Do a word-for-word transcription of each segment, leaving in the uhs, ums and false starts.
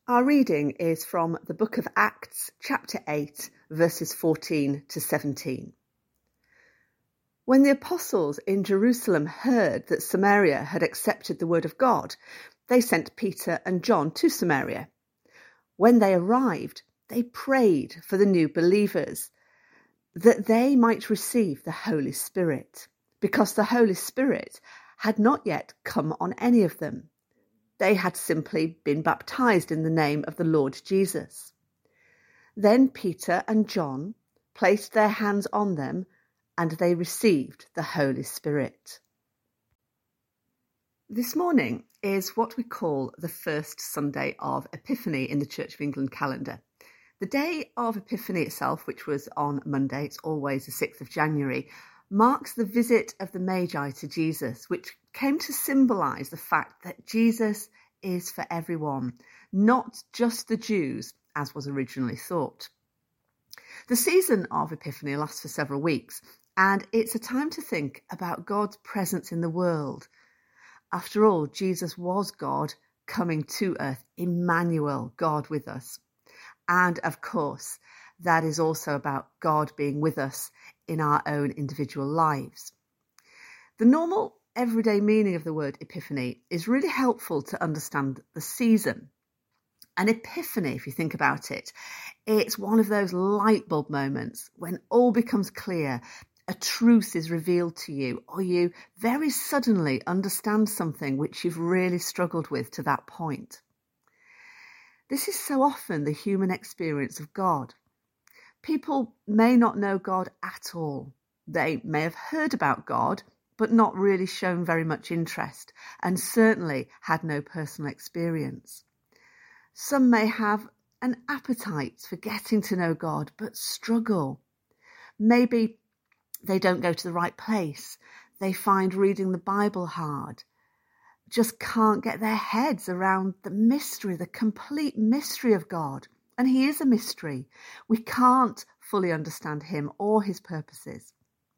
Our reading is from the book of Acts, chapter eight, verses fourteen to seventeen. When the apostles in Jerusalem heard that Samaria had accepted the word of God, they sent Peter and John to Samaria. When they arrived, they prayed for the new believers, that they might receive the Holy Spirit, because the Holy Spirit had not yet come on any of them. They had simply been baptized in the name of the Lord Jesus. Then Peter and John placed their hands on them, and they received the Holy Spirit. This morning is what we call the first Sunday of Epiphany in the Church of England calendar. The day of Epiphany itself, which was on Monday, it's always the sixth of January, marks the visit of the Magi to Jesus, which came to symbolise the fact that Jesus is for everyone, not just the Jews, as was originally thought. The season of Epiphany lasts for several weeks, and it's a time to think about God's presence in the world. After all, Jesus was God coming to earth, Emmanuel, God with us. And of course, that is also about God being with us in our own individual lives. The normal, everyday meaning of the word epiphany is really helpful to understand the season. An epiphany, if you think about it, it's one of those light bulb moments when all becomes clear, a truth is revealed to you, or you very suddenly understand something which you've really struggled with to that point. This is so often the human experience of God. People may not know God at all. They may have heard about God, but not really shown very much interest, and certainly had no personal experience. Some may have an appetite for getting to know God, but struggle. Maybe they don't go to the right place. They find reading the Bible hard. Just can't get their heads around the mystery, the complete mystery of God. And he is a mystery. We can't fully understand him or his purposes.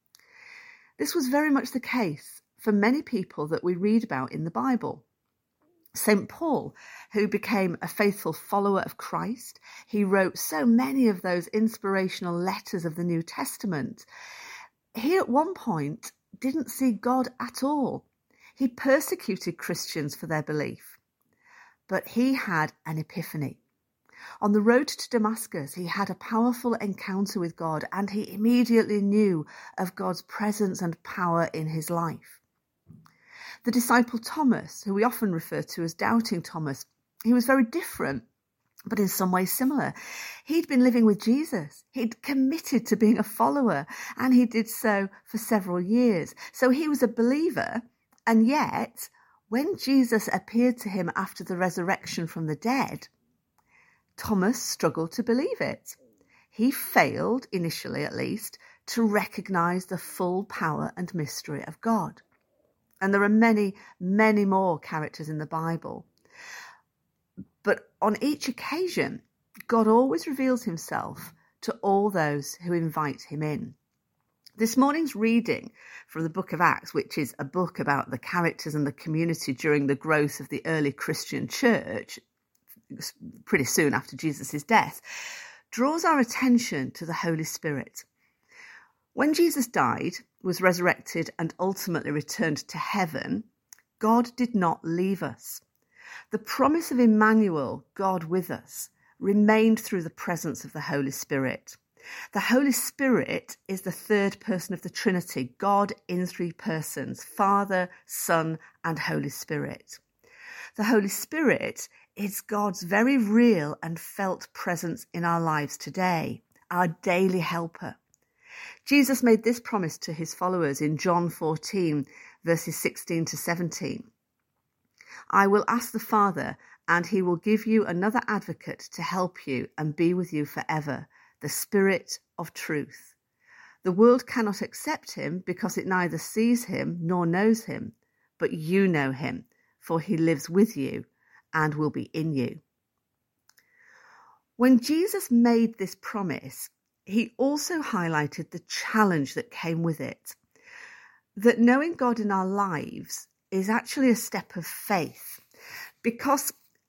This was very much the case for many people that we read about in the Bible. Saint Paul, who became a faithful follower of Christ, he wrote so many of those inspirational letters of the New Testament. He at one point didn't see God at all. He persecuted Christians for their belief. But he had an epiphany. On the road to Damascus, he had a powerful encounter with God, and he immediately knew of God's presence and power in his life. The disciple Thomas, who we often refer to as Doubting Thomas, he was very different, but in some ways similar. He'd been living with Jesus. He'd committed to being a follower, and he did so for several years. So he was a believer, and yet, when Jesus appeared to him after the resurrection from the dead, Thomas struggled to believe it. He failed, initially at least, to recognise the full power and mystery of God. And there are many, many more characters in the Bible. But on each occasion, God always reveals himself to all those who invite him in. This morning's reading from the book of Acts, which is a book about the characters and the community during the growth of the early Christian church, pretty soon after Jesus' death, draws our attention to the Holy Spirit. When Jesus died, was resurrected, and ultimately returned to heaven, God did not leave us. The promise of Emmanuel, God with us, remained through the presence of the Holy Spirit. The Holy Spirit is the third person of the Trinity, God in three persons, Father, Son, and Holy Spirit. The Holy Spirit is God's very real and felt presence in our lives today, our daily helper. Jesus made this promise to his followers in John fourteen, verses sixteen to seventeen. I will ask the Father, and he will give you another advocate to help you and be with you forever, the Spirit of truth. The world cannot accept him because it neither sees him nor knows him, but you know him, for he lives with you and will be in you. When Jesus made this promise, he also highlighted the challenge that came with it, that knowing God in our lives is actually a step of faith, because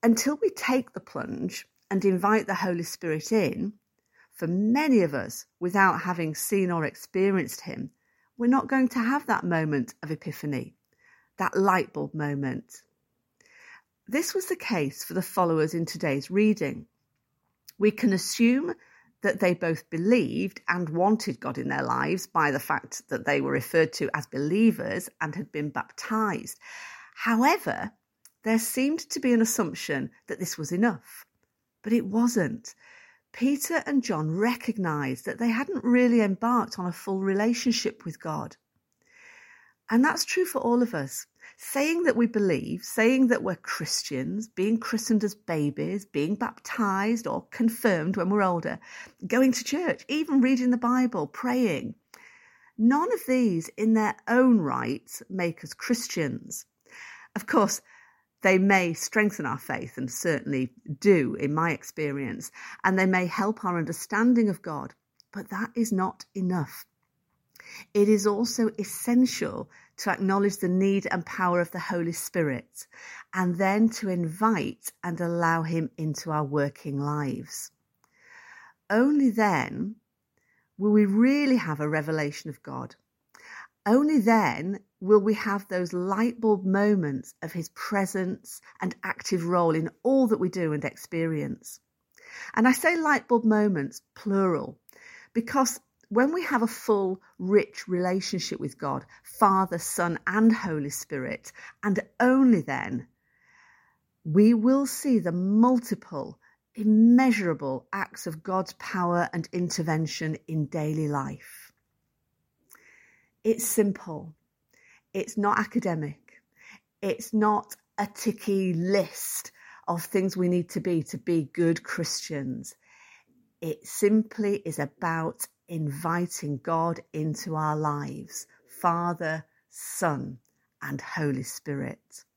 until we take the plunge and invite the Holy Spirit in, for many of us, without having seen or experienced him, we're not going to have that moment of epiphany, that light bulb moment. This was the case for the followers in today's reading. We can assume that they both believed and wanted God in their lives by the fact that they were referred to as believers and had been baptized. However, there seemed to be an assumption that this was enough, but it wasn't. Peter and John recognized that they hadn't really embarked on a full relationship with God. And that's true for all of us. Saying that we believe, saying that we're Christians, being christened as babies, being baptized or confirmed when we're older, going to church, even reading the Bible, praying. None of these in their own right make us Christians. Of course, they may strengthen our faith, and certainly do in my experience, and they may help our understanding of God, but that is not enough. It is also essential to acknowledge the need and power of the Holy Spirit, and then to invite and allow him into our working lives. Only then will we really have a revelation of God. Only then will we have those light bulb moments of his presence and active role in all that we do and experience. And I say light bulb moments, plural, because when we have a full, rich relationship with God, Father, Son, and Holy Spirit, and only then, we will see the multiple, immeasurable acts of God's power and intervention in daily life. It's simple. It's not academic. It's not a ticky list of things we need to be to be good Christians. It simply is about inviting God into our lives, Father, Son, and Holy Spirit.